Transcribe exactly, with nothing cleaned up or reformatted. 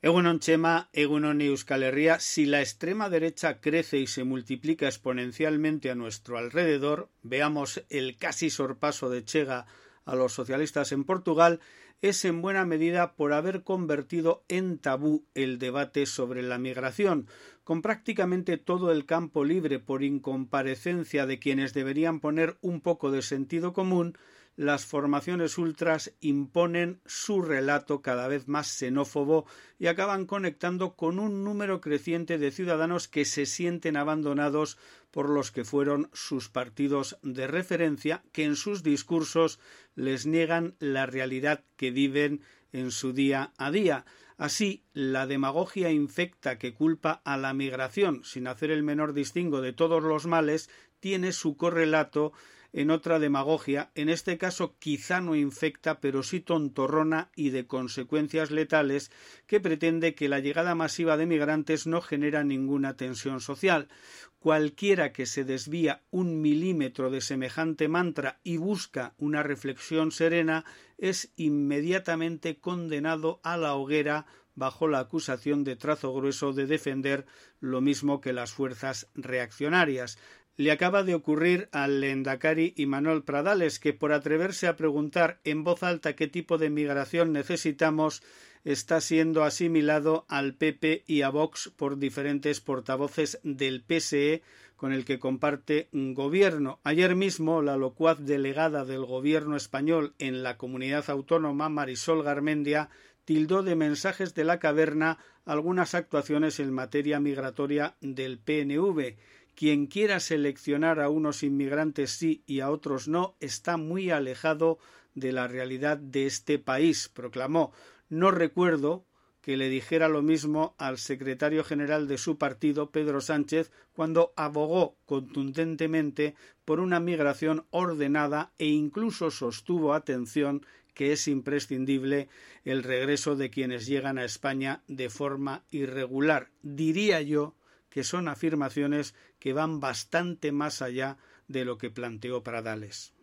Egunon Chema, Egunon Euskal Herria. Si la extrema derecha crece y se multiplica exponencialmente a nuestro alrededor, veamos el casi sorpaso de Chega a los socialistas en Portugal, es en buena medida por haber convertido en tabú el debate sobre la migración, con prácticamente todo el campo libre por incomparecencia de quienes deberían poner un poco de sentido común. Las formaciones ultras imponen su relato cada vez más xenófobo y acaban conectando con un número creciente de ciudadanos que se sienten abandonados por los que fueron sus partidos de referencia, que en sus discursos les niegan la realidad que viven en su día a día. Así, la demagogia infecta que culpa a la migración, sin hacer el menor distingo de todos los males, tiene su correlato en otra demagogia, en este caso quizá no infecta, pero sí tontorrona y de consecuencias letales, que pretende que la llegada masiva de migrantes no genera ninguna tensión social. Cualquiera que se desvía un milímetro de semejante mantra y busca una reflexión serena es inmediatamente condenado a la hoguera bajo la acusación de trazo grueso de defender lo mismo que las fuerzas reaccionarias. Le acaba de ocurrir al lehendakari Imanol Pradales, que por atreverse a preguntar en voz alta qué tipo de migración necesitamos, está siendo asimilado al P P y a Vox por diferentes portavoces del P S E con el que comparte un gobierno. Ayer mismo la locuaz delegada del gobierno español en la comunidad autónoma, Marisol Garmendia, tildó de mensajes de la caverna algunas actuaciones en materia migratoria del P N V. Quien quiera seleccionar a unos inmigrantes sí y a otros no está muy alejado de la realidad de este país, proclamó. No recuerdo que le dijera lo mismo al secretario general de su partido, Pedro Sánchez, cuando abogó contundentemente por una migración ordenada e incluso sostuvo, atención, que es imprescindible el regreso de quienes llegan a España de forma irregular. Diría yo que son afirmaciones que van bastante más allá de lo que planteó Pradales.